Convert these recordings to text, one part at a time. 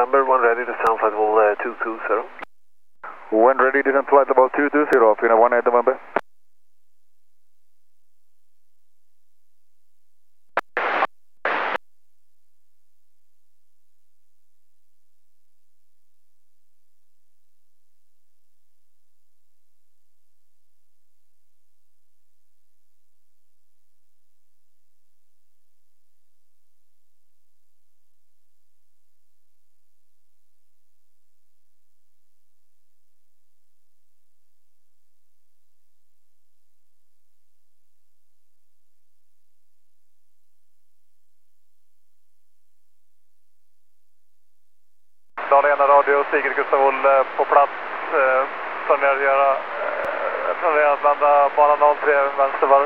November, one ready to sound flight level 220. When ready, descend flight level 220, Pina 18 November. Dalarna Radio, Sigrid Gustav Olle på plats. Planerar att landa bana 03 vänstervarv.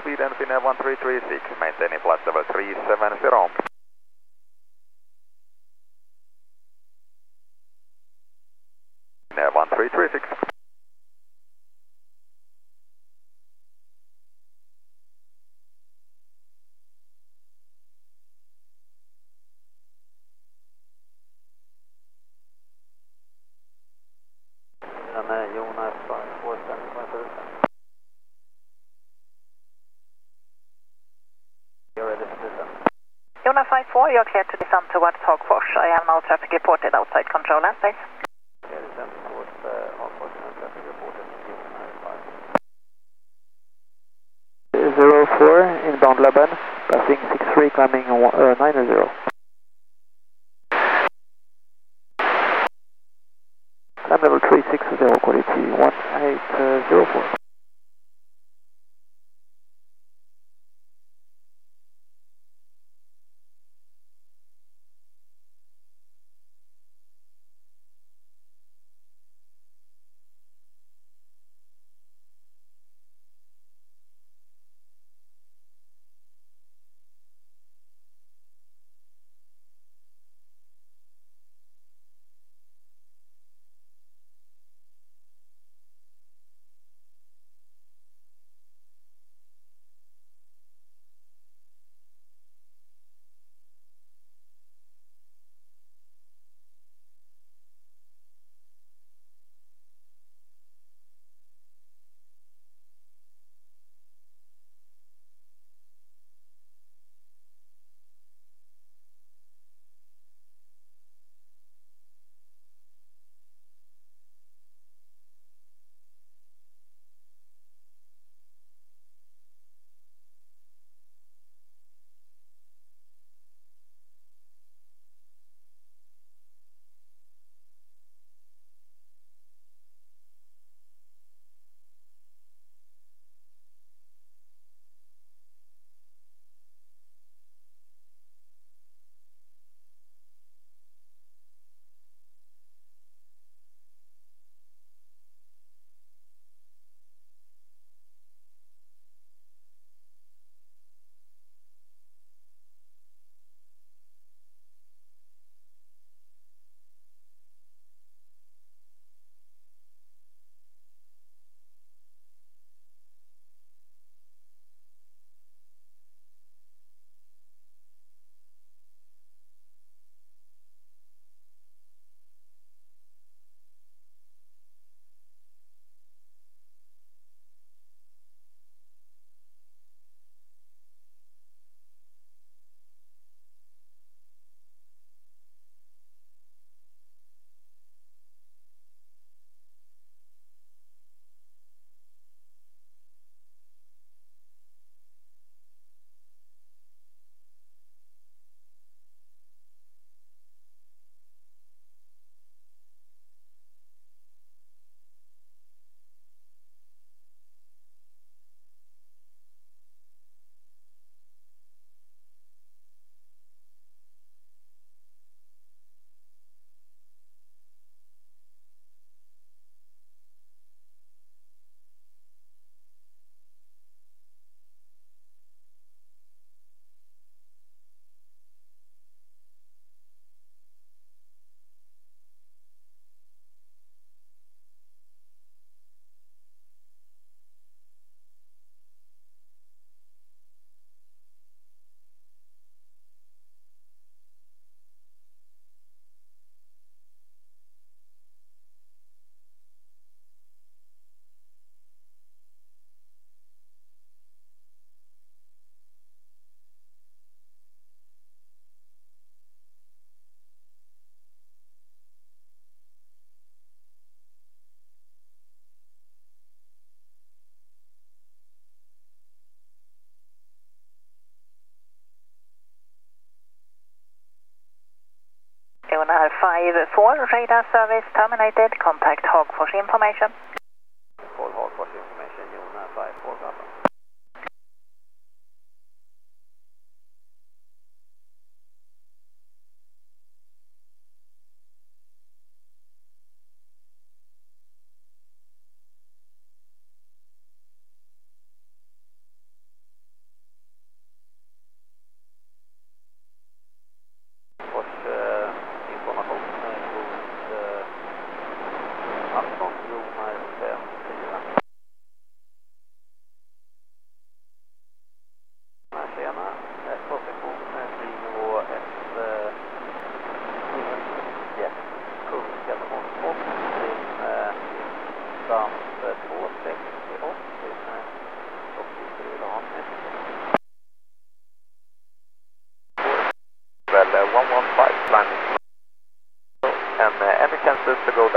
Sweden, Finnair 1336, maintaining flight level 370. Finnair 1336. Jonas 547. You're ready to descend. Jonas 54, you're clear to descend towards Hagfors. I have no traffic reported outside control and space. Clear descent towards Hagfors and traffic reported Jonas 04 inbound Laban, passing 63 climbing 90. Climb level 360, quality 1804. Jonas 54, radar service terminated. Contact Hagfors information. Call Hagfors information, Jonas 54 Bravo.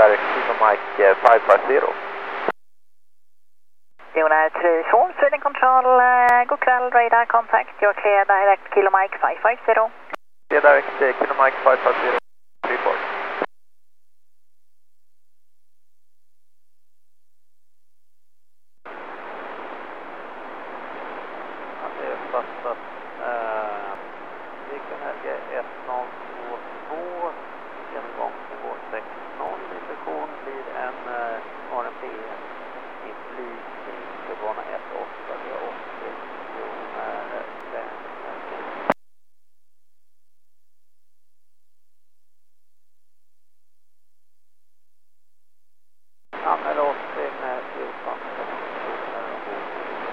direct Kilo Mike 550. Lunar 3 4, Sweden Control, god kväll, radar contact, you're clear direct Kilo Mike 550. Clear direct Kilo Mike 550, 34. Ja, det är fattat. Vikenhelge 1022, genomgångsnivå 60, instruktion blir en RMP i flygning för bana 18, vi har 80 miljoner anmäl 80 med 14 miljoner ombord.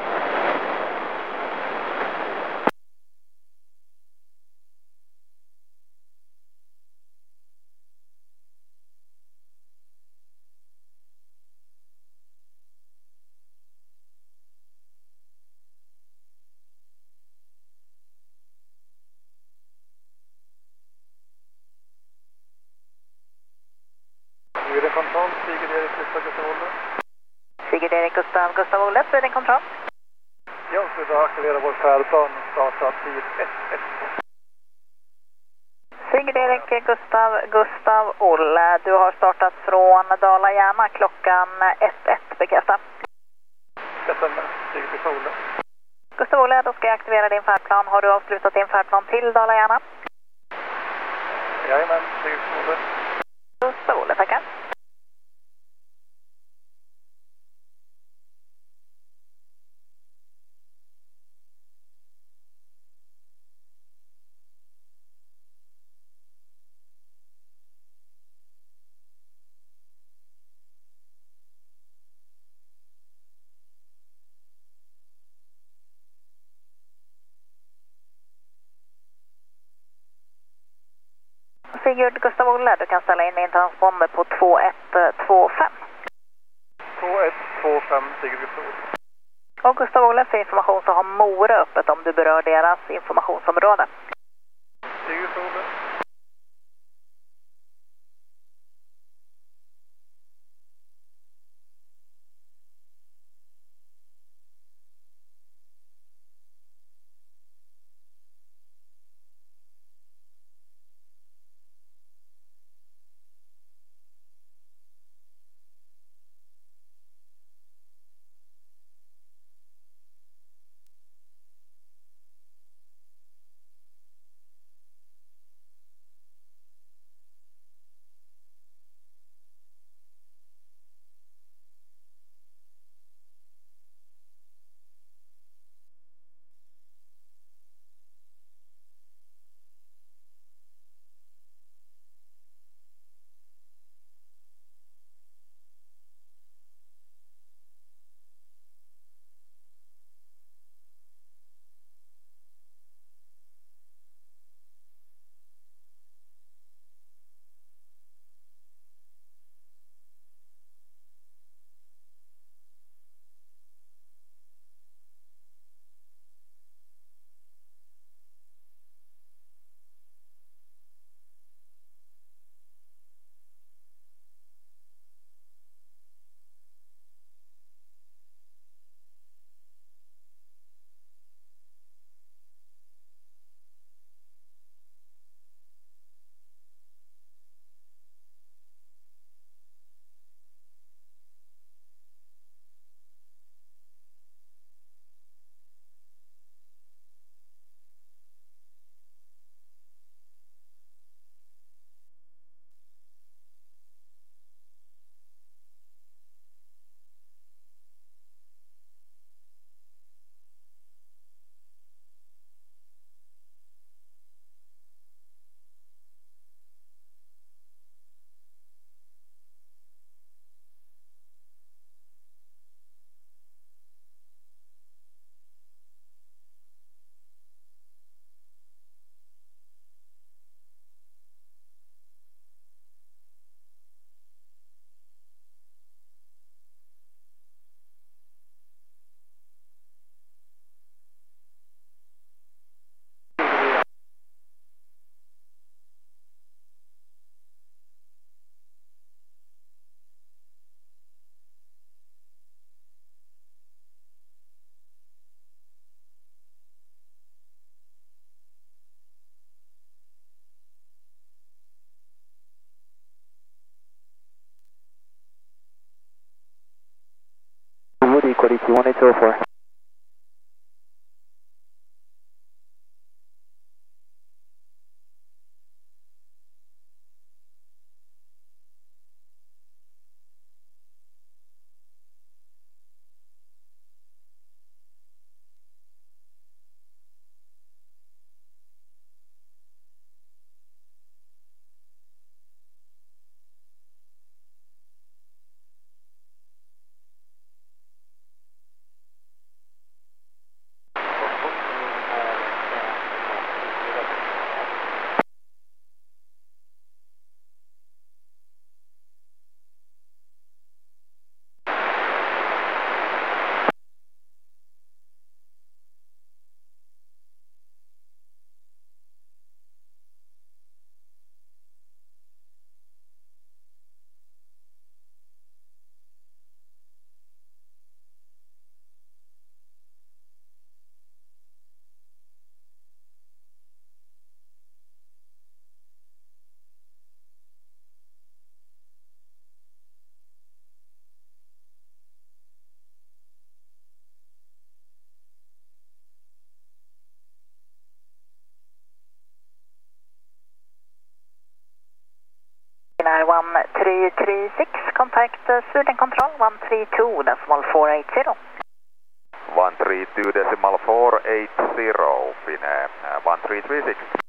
Sweden Control, Sigurd Erik Gustav Gustav Olle. Sigurd Erik Gustav Olle, Sweden Control. Ja, så vi aktiverar vår färdplan och starta tid 1-1. Sigurd Erik Gustav Olle, du har startat från Dala-Järna klockan 1:01, bekräfta. Det stämmer, Sigurd Gustav Olle. Gustav Olle, då ska jag aktivera din färdplan. Har du avslutat din färdplan till Dala-Järna? Jajamän, Sigurd Gustav Olle. Gustav Olle, tackar. Sigurd Gustav Olle, du kan ställa in din transponder på 2125. 2125, Sigurd Gustav Olle. Och Gustav Olle, för information så har Mora öppet om du berör deras informationsområde. Sigurd Gustav Olle. Echo DT 1804. Finnair 1336, contact Sweden Control 132 decimal 480. 132 decimal 480, Finnair 1336.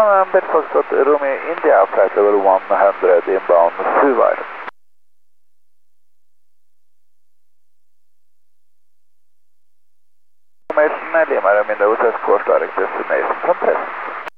November Foxtrot Romeo India flight level 100 inbound Suvar. Information Lima Remainder with escort direct destination from present.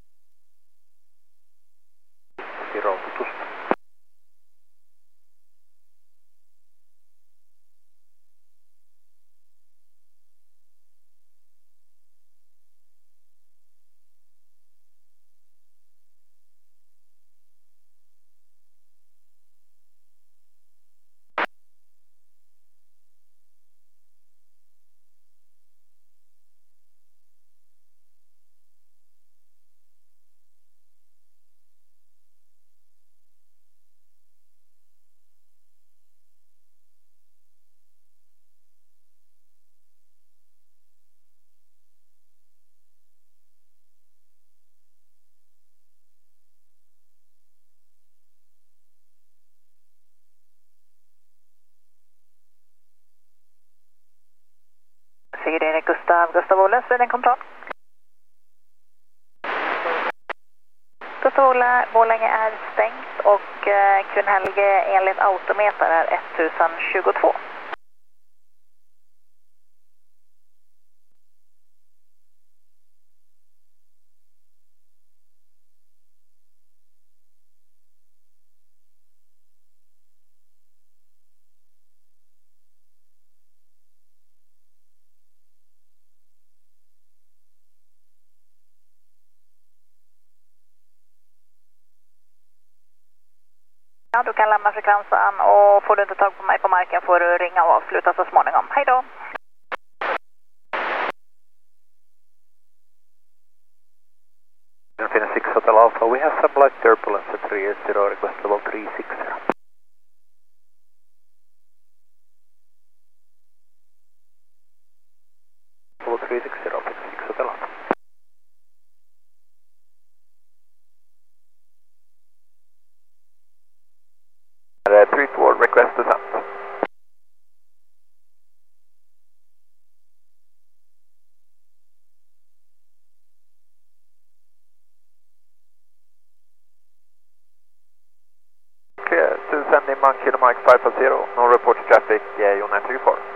Sigurd Erik Gustav Olle, Sweden kontroll. Gustav Olle, Borlänge är stängt och Kunhelge enligt autometer är 1022. Ja, du kan lämna frekvensen och får du inte tag på mig på marken får du ringa och avsluta så småningom. Hej då! Infinity 6 Hotel Alpha, we have some light turbulence at 380, request level 360. Level 360, Infinity 6 Hotel Alpha. Three toward request descent. Clear to send in Mike Kilo Mike 550, no report to traffic, United 34.